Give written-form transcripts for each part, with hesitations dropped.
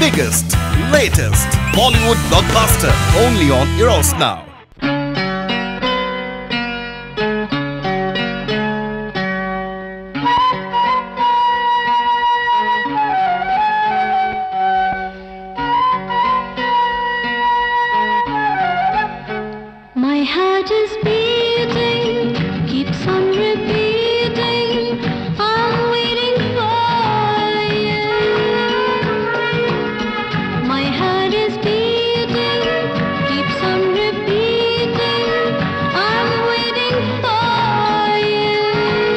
biggest, latest Bollywood blockbuster only on Eros Now. My heart is beating, keeps on repeating, I'm waiting for you. My heart is beating, keeps on repeating, I'm waiting for you.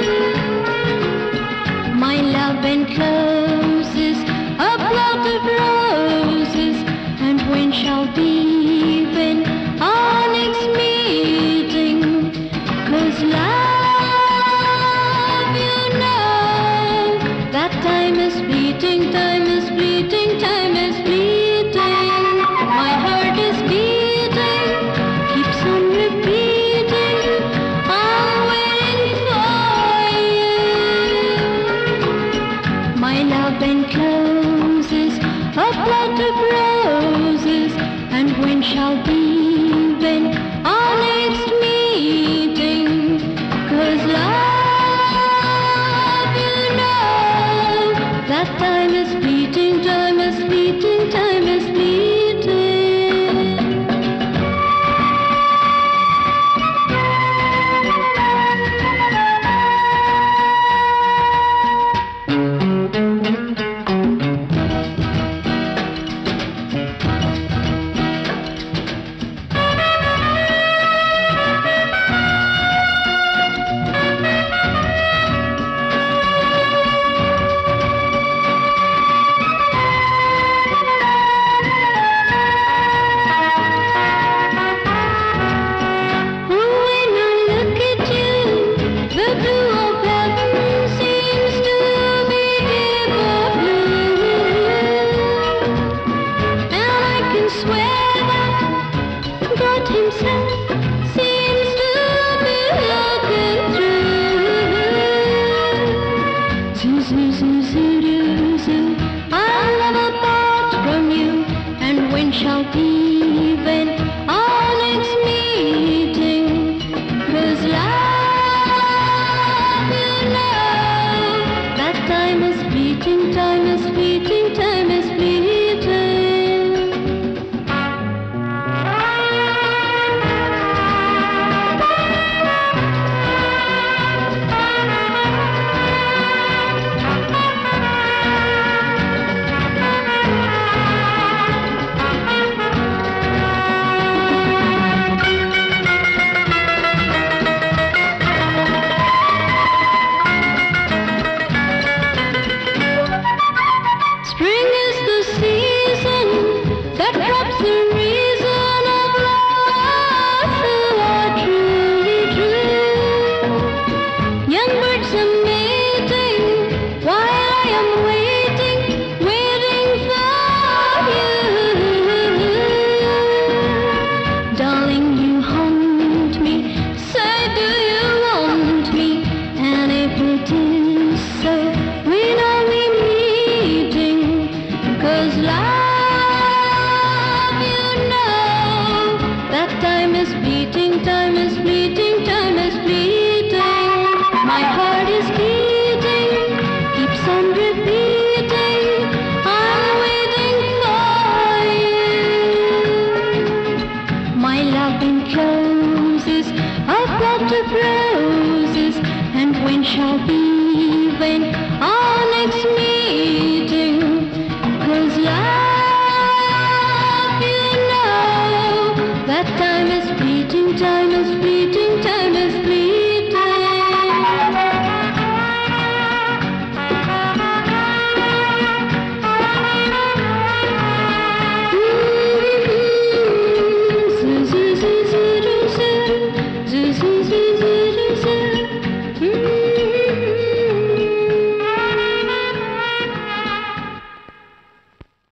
My love encloses a plot of roses, and when shall be when our next meeting? 'Cause love, you know, that time is fleeting, time is fleeting, time is fleeting. My heart is beating, keeps on repeating, I'm waiting for you. My love encloses a plot of roses, and when shall be when our next meeting? 'Cause love, you know, that time is fleeting, time is fleeting, time is fleeting. Himself seems to be looking through. Zoo, zoo, zoo, zoo, zoo, zoo. I'll never part from you, and when shall be when our next meeting? 'Cause love, you know, that time is fleeting, time is fleeting, time is fleeting. Spring is the season that drops the reason of love who are truly true. Young birds are mating while I am waiting, waiting for you. Darling, you haunt me, say do you want me? And if it is so, when are we meeting? 'Cause love